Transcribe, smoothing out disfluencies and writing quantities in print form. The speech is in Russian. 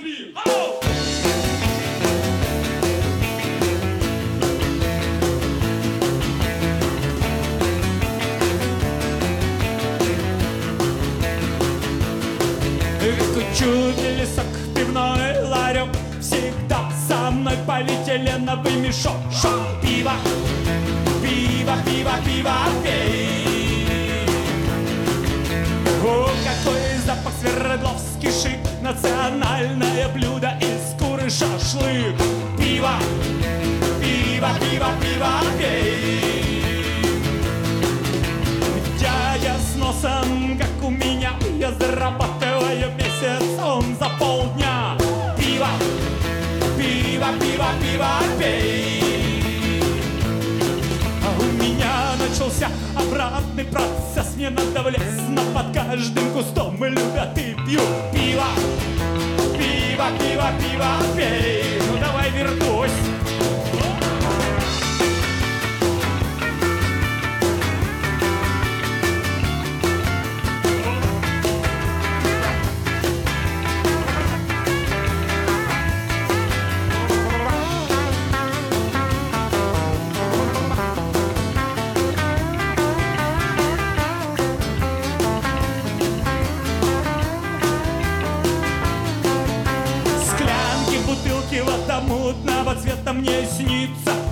three, ho! Кучугий лесок, пивной ларек, всегда со мной полиэтиленовый мешок. Шок, пиво, пиво, пиво, пиво, пей. О, какой запах, Свердловский шик, национальное блюдо из куры шашлык. Пиво, пиво, пиво, пиво, пей. Дядя с носом, как у меня, я зарабатываю месяцом за полдня. Пиво, пиво, пиво, пиво, пей. А у меня начался обратный процесс. Мне надо влезть, но под каждым кустом любят и пьют. Пиво, пиво, пиво, пиво, пей. Ну давай, вертусь. Бутылки вода мутного цвета мне снится.